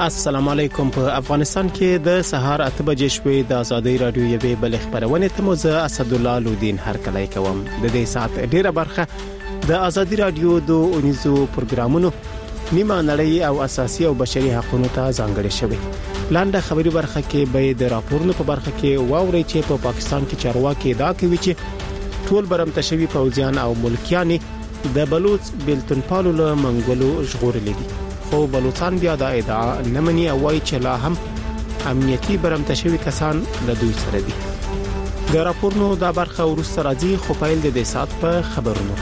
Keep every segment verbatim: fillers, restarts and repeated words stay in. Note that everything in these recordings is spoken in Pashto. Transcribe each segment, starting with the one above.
السلام علیکم. په افغانستان کې د سهار اته بجې شوې د ازادي رادیو یوې بل خبرونه ته موزه اسد الله لودین هر کله کوم. د دې ساعت ډیره برخه د ازادي رادیو د اونیزو پروګرامونو نیمه نړۍ او اساسي او بشري حقوقو ته ځانګړې شوې. لاندې خبري برخه کې به د راپورونو په برخه کې واوري چې په پا پاکستان کې چارواکي ادعا کوي چې ټول برمتشوي فوجیان او ملکیان د بلوچ بلتنپالو له منګولو ژغورل دي. خو بلوچستان بیا د ادعا نه مني او وايي چې لا هم امنیتي برمتشوي کسان له دوی سره دي. د راپورونو دا برخه ورسره راځي خو پیل د دې سات په خبرونو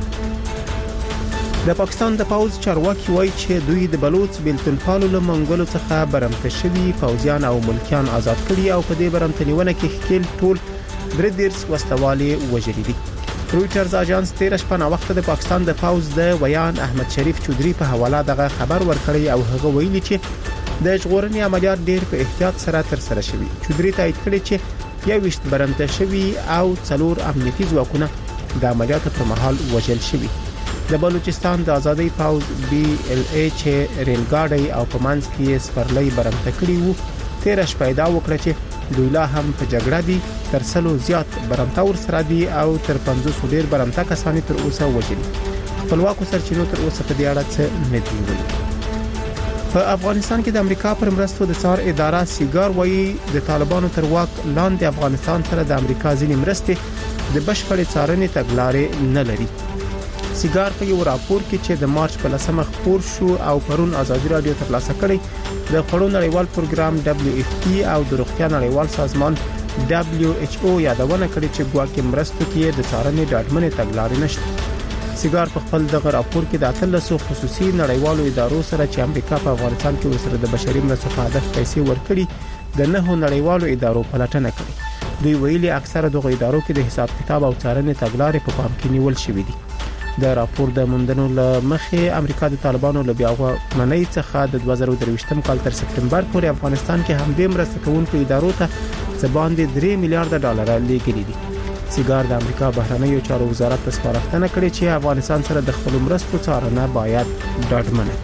کوي. د پاکستان د پاوز چارواکي وايي چې دوی د بلوچ بلتنپالو له منګولو څخه برمتشوي فوجیان او ملکیان آزاد کړي او په دې برمتنیونه کې خپل ټول درې دیرس وسوالي وژلي دي. رويټرز اژانس تیر شپه نا وخت د پاکستان د پاوز د ویان احمد شریف چودري په حواله دغه خبر ورکړی او هغه ویلي چې د ژغورنې عملیات ډېر په احتیاط سره تر سره شوي. چودري تایید کړی چې یو وشت برمته شوي او څلور امنیتي ځواکونه د عملیاتو پر مهال وژل شوي. د بلوچستان د آزادۍ پاوز بي ال اي چې ریلګاډي او په منځ کې سپرلۍ برمته کړی وو تیر شپه دا وکړه چې دوی لا هم په جګړه دي تر سلو زیات برمته ور سره دي او تر پنځوس ډیر برمته کسان تر اوسه وژلي. خپلواکو سرچینو تر اوسه په دې اړه څه نه دی ویلي. په افغانستان کې د امریکا پر مرستو د سار اداره سیګار وایي د طالبانو تر واک لاندې افغانستان سره د امریکا ځینې مرستې د بشپړې څارنې تګلارې نه لري. سیګار په یو راپور کې چې د مارچ په لسمه خپور شو او پرون ازادي رادیو ترلاسه کړی د خړو نړیوال پروګرام دبليو اف پی او د روغتیا نړیوال سازمان دبليو ایچ او یادونه کړې چې ګواکې مرستو کې د څارنې ډاډمنې تګلارې نشته. سیګار په خپل دغه راپور کې د اتلسو خصوصي نړیوالو ادارو سره چې امریکا په افغانستان کې ورسره د بشري مرستو په هدف پیسې ورکړي د نهو نړیوالو ادارو پلټنه کړې. دوی ویلي اکثره دغه ادارو کې د حساب کتاب او څارنې تګلارې په پام کې نیول شوې دي. د راپور د موندنو لمخې امریکا د طالبانو له بیاغمنۍ څخه د دوه زره درویشتم کال تر سپتمبر پورې افغانستان کې هم د مرسته کوونکو ادارو ته ځباندې درې میلیارډ ډالر لیږلي دي. سیګار د امریکا بهرنیو چارو وزارت ته سپارښتنه کړې چې افغانستان سره د خپل مرستو څارنه باید ډاډمنه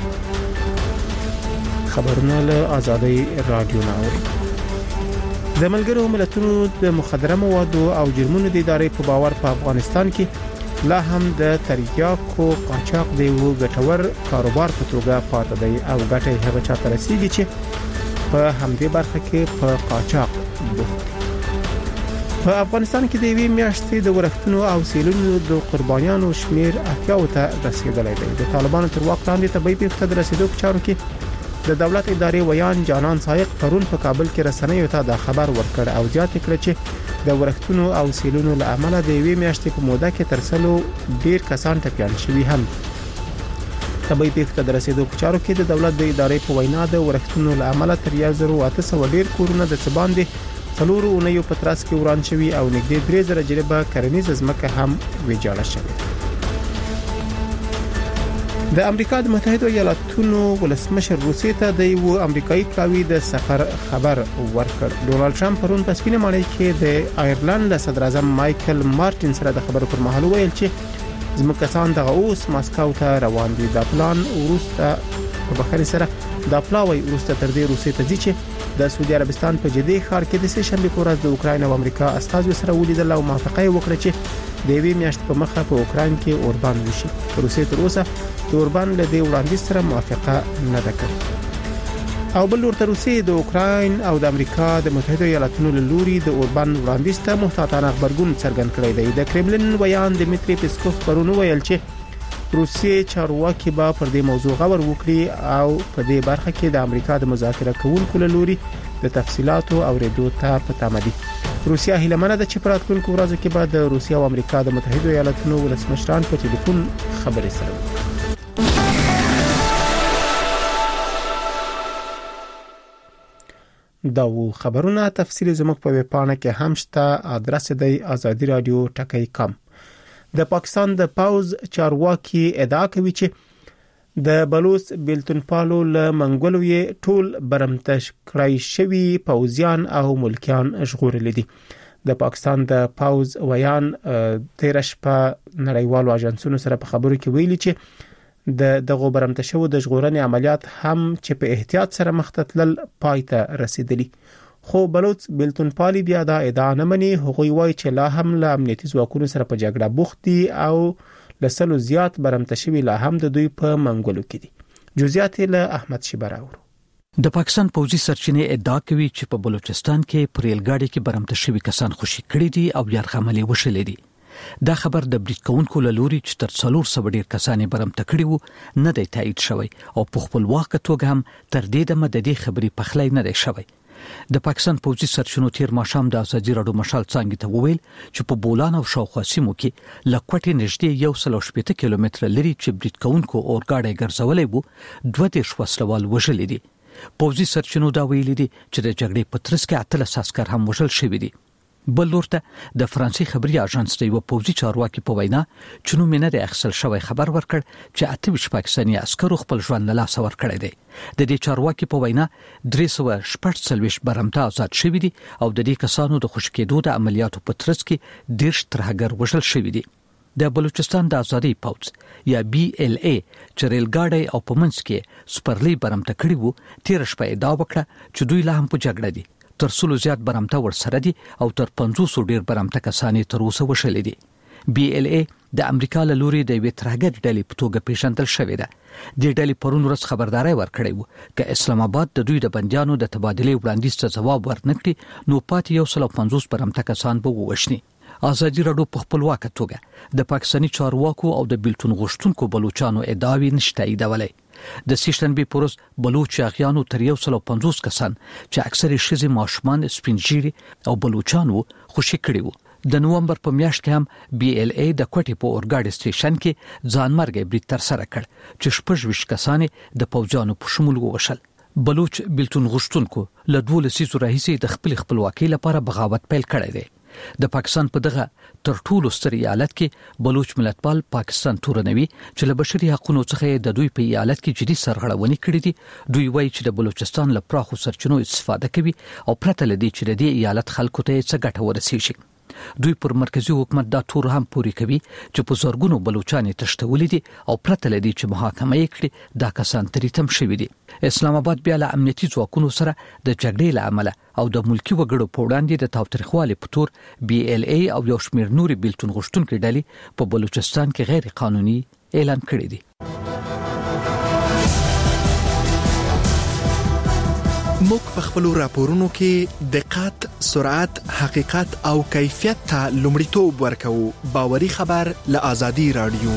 کړي. خبرونه له ازادي رادیو ناوړي. د ملګرو ملتونو د مخدره موادو او جرمونو د ادارې په باور په افغانستان کې لا هم د تریاکو قاچاق دی وو ګټور کاروبار په توګه پاتې دی او ګټه هغه چاته رسیدي چې په همدې برخه کې په قاچاق بوخت. په افغانستان کې د یوې میاشتې د ورښتونو او سیلونو د قربانیانو شمیر اتیاو ته رسیدلی دی. د طالبانو تر واک لاندې طبي پیښو ته رسیدو چارو کې د دولت ادارې ویان جانان سایق پرون په کابل کې رسنیو ته دا خبر ورکړ او زیاته کړ چې د ورښتونو او سیلونو له امله د یوې میاشتې په موده کې تر سلو ډیر کسان ټپیان شوي هم. طبي پیښو ته رسیدو چارو کې د دولت د ادارې په وینا د ورښتونو له امله تر یو زره اته سوه ډیر کورونه د څباندې څلورو اونیو په ترڅ کې وران شوي او نږدې درې زره جریبه کرنیزه ځمکه هم ویجاړه شوې. د امریکا د متحده ایالاتونو ولسمشر روسیې ته د یو امریکایي پلاوی د سفر خبر ورکړ. ډونالد ټرمپ پرون په سپینه ماڼۍ کې د آیرلند صدر اعظم مایکل مارټین سره د خبرو پر مهال ویل چې زموږ کسان دغه اوس ماسکو ته روان دي. دا پلان ورسته په بخاري سره دا پلاوی ورسته تر دې روسیې ته ځي چې د سعودي عربستان په جدي ښار کې د سه شنبه په ورځ د اوکراین او امریکا استازو سره ولیدل او موافقه وکړه چې د یوې میاشتې په مخه په اوکراین کې اوربان وشي. روسیې تر اوسه د اوربان له دې وړاندیز سره موافقه نه ده کړې. او بل ورته روسیې د اوکراین او د امریکا د متحده ایالاتونو له لوري د اوربان وړاندیز ته محتاطانه خبرګون څرګند کړی دی. د کرملین ویان دمیتری پیسکوف پرون ویل چې روسیې چارواکي به پر دې موضوع غور وکړي او په دې برخه کې د امریکا د مذاکره کوونکو له لوري د تفصيلاتو او ریډو ته په تمه دي. روسیا هیله منه ده چې په راتلونکو ورځو کې به د روسیا او امریکا د متحده ایالاتونو ولسمشران په ټلیفون خبرې سره وکړي. دا و خبرونه تفصیل زموږ په ویب پاڼه کې هم شته. ادرس دی ازادي رادیو ټکی کام. د پاکستان د پاوز چارواکي ادعا کوي چې د بلوچ بلتنپالو له منګولو یې ټول برمتش کړای شوی پوځیان او ملکیان ژغورل دي. د پاکستان د پاوز ویان تیر شپه نړیوالو اژانسونو سره په خبرو کې ویلي چې د دغه برمته شو د ژغورنې عملیات هم چې په احتیاط سره مخ ته تلل پای ته رسیدلی. خو بلوچ بیلتون پالي بیا دا ادعا نه مني. هغوی وایي چې لا هم له امنیتي ځواکونو سره په جګړه بوخت دي او لسلو زیات برمته شوي لا هم د دوی په منګولو کې دي. جزئیات له احمد شیبر اورو. د پاکستان پوځي سرچینې ادعا کوي چې په بلوچستان کې پر ریلګاډي کې برمته شوي کسان خوشي کړي دي او یرغملې وشلې دي. دا خبر د بریټ کونکو له لوري چې تر څلور سوه ډیر کسانې برمته کړي وو نه دی تایید شوی او په خپلواک توګه هم تر دې دمه د دې خبرې پخلی نه دی شوی. د پاکستان پوځي سرچینو تیر ماښام د ازادي راډیو مشال څنګه ته وویل چې په بولان او شاوخوا سیمو کې لکوټې نږدې یو سل او شپېته کیلومتره لري چې بریټ کونکو اورګاډي ګرځولې وو دوه دیرش وسلوال وژلي دي. پوځي سرچینو دا ویلي دي چې د جګړې په ترڅ کې اتلس عسکر هم وژل شوي دي. بل لورته د فرانسې خبري اژانس د یو پوځي چارواکي په وینا چې نو مینه د اخسل شوی خبر ورکړ چې اته ویشت پاکستاني عسکرو خپل ژوند له لاسه ورکړی دی. د دې چارواکي په وینا درې سوه شپږ څلوېښت برمته آزاد شوي دي او د دې کسانو د خوشي کېدو د عملیاتو په ترڅ کې دیرش ترهګر وژل شوي دي. د بلوچستان د ازادي پوځ یا بي ال اي چې ریلګاډي او په منځ کې سپرلی برمته کړي وو تیر شپه ادعا وکړه چې دوی لا هم په جګړه دي. تر څلو زیات برمته ورسره دي او تر پنځوس ډیر برمته کسانې تر اوسه وشلې دي. بي ال اي د امریکا له لوري د یوې ترهګر ډلې په توګه پیژندل شوې ده. د ډلې پرون ورځ خبرداري ورکړې وو چې اسلام آباد د دوی د بنديانو د تبادلې وړاندیز ته ځواب ورنکړي نو پاتې یو سل او پنځوس برمته کسان به ووښني. ازادي راډیو په خپلواک توګه د پاکستاني چارواکو او د بیلتون غوښتونکو بلوچستانو ادعاوې نشته ایدولې. د سیشنبه پروز بلوچ اغیانو تر یو سل او پنځوس کسان چې اکثر شذي ماشومان سپینجيري او بلوچانو خوشي کړي وو. د نومبر په میاشت کې هم بي ال اي د کوټي په اورګاډي سټیشن کې ځانمرګي بریټ تر سره کړ چې شپږ ویشت کسان د پوځیانو په شمول ووشل. بلوچ بیلتون غوښتونکو له دوه لسیزو راهیسې د خپل خپلواکۍ لپاره بغاوت پیل کړی دی. د پاکستان په دغه تر ټولو ستر ایالت کې بلوچ ملتپال پاکستان تورنوي چې له بشري حقوقو څخه د دوی په ایالت کې جدي سرغړونې کړې دي. دوی وایي چې د بلوچستان له پراخو سرچینو استفاده کوي او پرته لدی چې د دې ایالت خلکو ته څه ګټه ورسیږي. دوی پر مرکزی حکومت دا تور هم پوری کوي چې په زورګونو بلوچستان تشتولې دي او پرته لدی چې محاکمه یې کړي دا کسان تریتم شوي دي. اسلام آباد بیا له امنیتي ځواکونو سره د جګړې له امله او د ملکی وګړو په وړاندې د تاوتریخوالي په تور بي ال اي او یو شمېر نوري بیلتون غوښتونکو ډلې په بلوچستان کې غیر قانوني اعلان کړی دي. موږ په خپل راپورونو کې دقت، سرعت، حقیقت او کیفیت ته لومړیتوب ورکوو. باوري خبر له ازادي رادیو.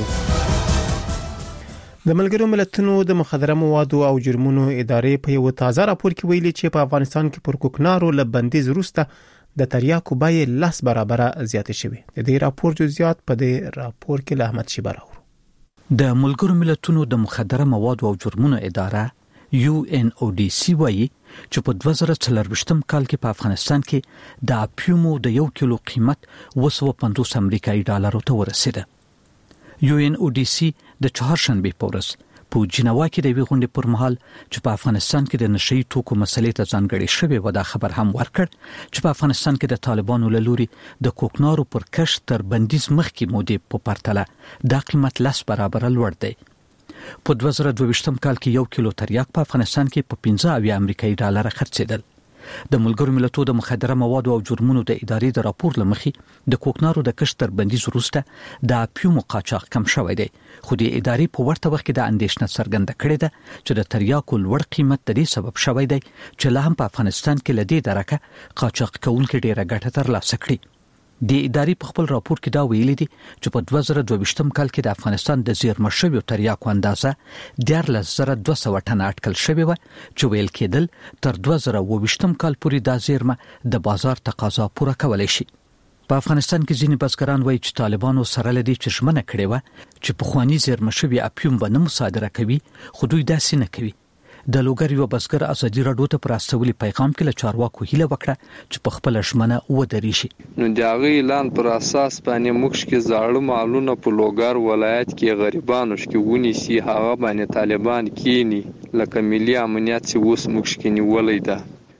د ملګرو ملتونو د مخدره موادو او جرمونو ادارې په یو تازه راپور کې ویلي چې په افغانستان کې پر کوکنارو له بندیز وروسته د تریاکو بیې لس برابره زیاتې شوې. د دې راپور جزئیات په دې راپور کې له احمد شیبر اورو. د ملګرو ملتونو د مخدره موادو او جرمونو اداره یو ان او ډي سي وایي چې په دوه زره څلورویشتم کال کې په افغانستان کې د اپیومو د یو کیلو قیمت اوه سوه پنځوس امریکایي ډالرو ته ورسېده. یو ان او ډي سي د چهارشنبه په ورځ په جنیوا کې د وی غونډې پر مهال چې په افغانستان کې د نشئی توکو مسلې ته ځانګړې شوې و دا خبر هم ورکړ چې په افغانستان کې د طالبانو له لوري د کوکنارو پر کښت تر بندیز مخکې مودې په پرتله دا قیمت لس برابره لوړ دی. په دوه زره دوه ویشتم کال کې یو کیلو تریاک په افغانستان کې په پنځه اویا امریکایي ډالر خرڅېدل. د ملګرو ملتونو د مخدره موادو او جرمونو د ادارې د راپور لمخې د کوکنارو د کښت تر بندیز وروسته د اپیومو قاچاق کم شوی دی. خو د ادارې په ورته وخت کې د اندېښنه څرګنده کړې ده چې د تریاکو لوړ قیمت د دې سبب شوی دی چې لا هم په افغانستان کې له دې درکه قاچاق کوونکي ډېره ګټه ترلاسه کړي. د ادارې په خپل راپور کې دا ویلي دي چې په دوه زره دوه ویشتم کال کې د افغانستان د زیرمه شویو تریاکو اندازه دیارلس زره دوه سوه ټنه اټکل شوې وه چې ویل کېدل تر دوه زره اووه ویشتم کال پورې دا زیرمه د بازار تقاضا پوره کولی شي. په افغانستان کې ځینې بزګران وایي چې طالبانو سره له دې چې ژمنه کړې وه چې پخواني زیرمه شوي اپیوم به نه مصادره کوي خو دوی داسې نه کوي. د لوګر یو بزګر ازادي راډیو ته پر استولي پیغام کې له چارواکو هیله وکړه چې په خپل ژمنه ودرېږي. نو د هغه اعلان پر اساس باندې موږ کې زاړه مالونه په لوګر ولایت کې غریبانو کې ونیسي هغه باندې طالبان کینی لکه ملي امنیت چې اوس موږ کې نیولې ده.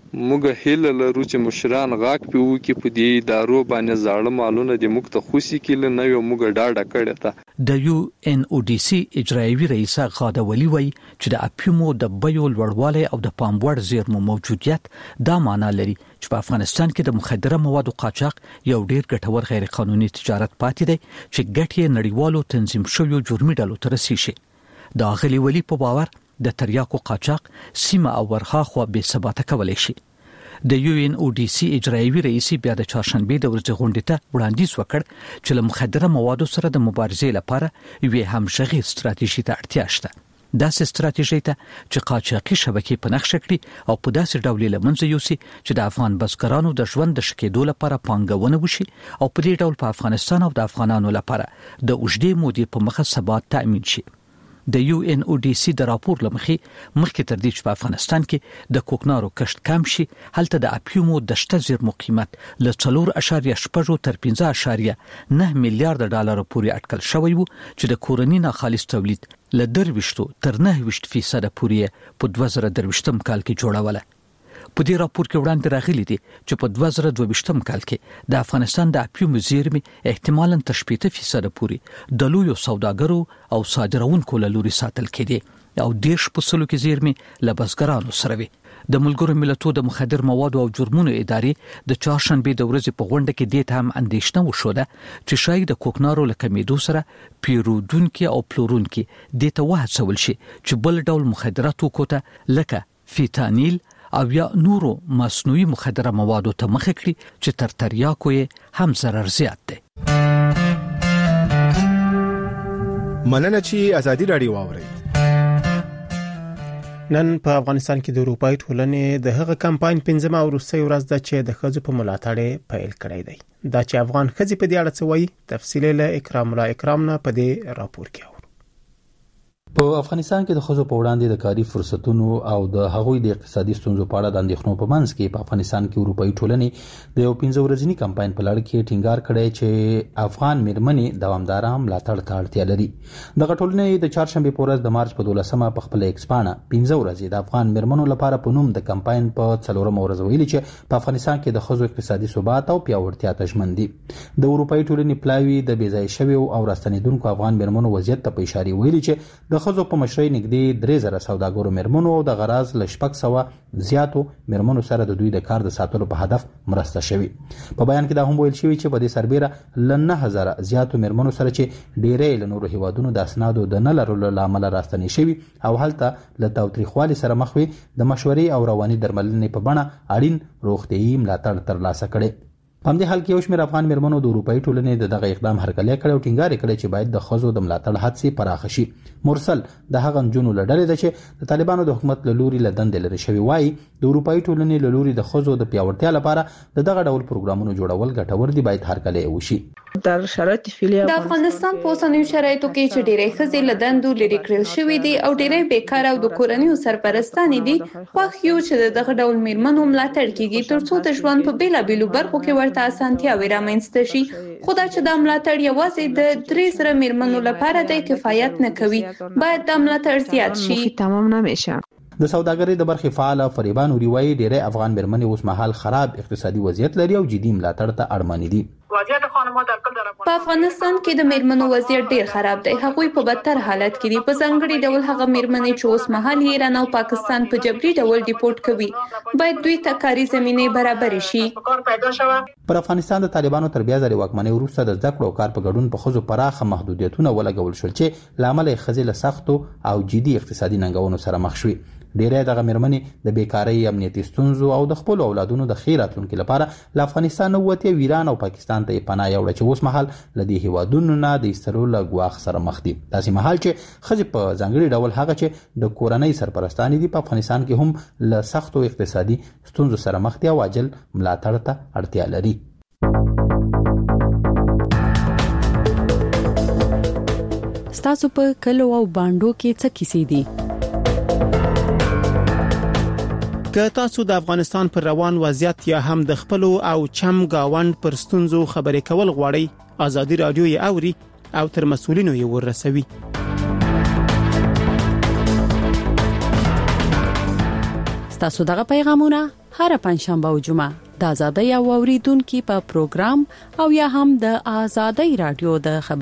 موږ هیله لرو چې مشران غاک پیو کې په دې ادارو باندې زاړه مالونه د موږ ته خوشي کله نه یو موږ ډاډه کړی تا د یو ان او ډي سي اجرایوي رئیس غاده ولی وای چې د اپیومو د بیو لوړوالی او د پاموړ زیرمو موجودیت دا معنی لري چې په افغانستان کې د مخدره موادو قاچاق یو ډیر ګټور غیر قانوني تجارت پاتې دی چې ګټې نړیوالو تنظیم شویو جرمي ډلو ته رسیږي دا غلي ولی په باور د تریاکو قاچاق سیمه او ورخا خو به ثبات کولای شي د یو ان او ډي سي اجرایوي رئیس بیا د چهارشنبه د ورځې غونډې ته وړاندیز وکړ چې له مخدره موادو سره د مبارزې لپاره یوه همغږي ستراتیژي ته اړتیا شته داسې ستراتیژي ته چې قاچاقي شبکې په نقشه کړي او په داسې ډول لمنځه یوسي چې د افغان بزګرانو د ژوند د شکېدو لپاره پانګونه وشي او په دې ډول په افغانستان او د افغانانو لپاره د اوږدې مودې په مخه ثبات تأمین شي د یو ان او ډي سي د راپور لمخې مخکې تر دې چې په افغانستان کې د کوکنارو کښت کم شي هلته د اپیومو د شته زیرمو قیمت له څلور اعشاریه شپږ تر پنځه اعشاریه نه میلیارډ ډالر پورې اټکل شوی وو چې د کورنۍ نه خالص تولید له درويشتو تر نه ویشت فیصد پورې په دوه زره درويشتم کال کې جوړوله په دې راپور کې وړاندې راغلي دي چې په دوه زره دوه ویشتم کال کې د افغانستان د اپیوم زیرمې احتمالاً تر شپږ فیصد پورې د لویو سوداګرو او صادرونکو له لوري ساتل کېدي او دیش په سلو کې زیرمې له بزګرانو سره وي د ملګرو ملتونو د مخدر موادو او جرمونو ادارې د چهارشنبه د ورځې په غونډه کې د هم اندېښنه وشوده چې شاید د کوکنارو له کمیدو سره پیرودونکو او پلورونکو د ته وهڅول شي چې بل ډول مخدرات وکوته لکه فیتانیل او یا نورو مصنوعي مخدره موادو ته مخه کړي چې تر تریاکو یې هم ضرر زیات دی مننه چې ازادي رادیو واوري نن په افغانستان کې د اروپای ټولنې د هغه کمپاین پنځمه او وروستۍ ورځ ده چې د ښځو په ملاتړ پیل کړی دی دا چې افغان ښځې په دې اړه څه وایي تفصیل له اکرام الله اکرام نه په دې راپور کې په افغانستان کې د ښځو په وړاندې د کاري فرصتونو او د هغوی د اقتصادي ستونزو په اړه د اندېښنو په منځ کې په افغانستان کې اروپאי ټولنې د یو پنځه ورځنی کمپاین په لړ کې ټینګار کړی چې افغان میرمنې دوامدار ملاتړ ته اړتیا لري دغه ټولنې د چهارشنبه په ورځ د مارچ په دولسمه په خپل ایکسپانه پنځه ورځې د افغان میرمنو لپاره په نوم د کمپاین په څلورم ورځ ویلي چې په افغانستان کې د ښځو اقتصادي ثبات او پیاوړتیا ته ژمن دي د اروپאי ټولنې پلاوی د بیځای شوی او راستنیدونکو افغان میرمنو وضعیت ته په اشاره ویلي چې د ښځو په مشرۍ نږدې درې زره سوداګرو میرمنو او د غراض ل شپږ سوه زیاتو میرمنو سره د دوی د کار د ساتلو په هدف مرسته شوی په بیان کې دا هم ویل شوی چې په دې سربېره ل نه هزار زیاتو میرمنو سره چې ډېرې له نورو هیوادونو د اسنادو د نه لرلو لامل راستنې شوی او هلته له تاوتریخوالي سره مخ وي د مشورې او رواني درملنې په بڼه اړین روغتيایي ملاتړ ترلاسه کړي په همدې حال کې یو شمېر افغان میرمنو د اروپאי ټولنې د دغه اقدام هرکلی کړی او ټینګار کړی چې باید د ښځو د ملاتړ هڅې پراخه شي مرسل د هغه نجونو له ډلې ده چې د طالبانو د حکومت له لوري له دندې لرې شوي وایي د اروپאי ټولنې له لوري د ښځو د پیاوړتیا لپاره د دغه ډول پروګرامونو جوړول ګټور دي باید هرکلی وشي در شرایط فعلی د افغانستان په اوسنیو شرایطو کې چې ډېرې ښځې له دندو لرې کړل شوې دي او ډېرې بیکاره او د کورنیو سرپرستانې دي خوښ یو چې دغه ډول میرمنو ملاتړ کیږي ترڅو د ژوند په بیلابیلو برخو کې ورته اسانتیاوې رامنځته شي خو دا چې د ملاتړ یوازې د درې زره میرمنو لپاره د کفایت نه کوي باید د ملاتړ زیات شي تمام نمیشه د سوداګرۍ د برخې فعال فریبان ریوای ډېرې افغان میرمنې اوس مهال خراب اقتصادي وضعیت لري او جدي ملاتړ ته اړمن دي په افغانستان کې د میرمنو وضعیت ډیر خراب دی هغوی په بدتر حالت کې دي په ځانګړي ډول هغه میرمنې چې اوس مهال ایران او پاکستان په جبري ډول ډیپورت کوي باید دوی ته کاري زمینه برابر شي پر افغانستان د طالبانو تر بیا ځلې واکمنۍ وروسته د زده کړو او کار په ګډون په ښځو پراخه محدودیتونه ولګول شول چې لامل یې ښځې له سختو او جدي اقتصادي ننګونو سره مخ شوي ډېرې دغه میرمنې د بیکارۍ امنیتي ستونزو او د خپل اولادونو د ښې راتلونکي لپاره له افغانستان ووتې او ایران او پاکستان ته یې پناه یوړه چې اوس مهال له دې هیوادونو نه د ایستلو له ګواښ سره مخ دي داسې مهال چې ښځې په ځانګړي ډول هغه چې د کورنۍ سرپرستانې دي په افغانستان کې هم له سختو اقتصادي ستونزو سره مخ دي او عاجل ملاتړ ته اړتیا لري ستاسو په کلو او باندو کې څه کیسې دي که تاسو د افغانستان پر روان وضعیت یا هم د خپل او چم گاوند پر ستونزو خبرې کول غواړئ ازادي رادیو یې اوري او تر مسؤلینو یې ورسوي ستاسو دغه پیغامونه هر پنځشنبه او جمعه د آزادۍ او اوریدونکو په پروګرام او یا هم د آزادۍ رادیو د خبر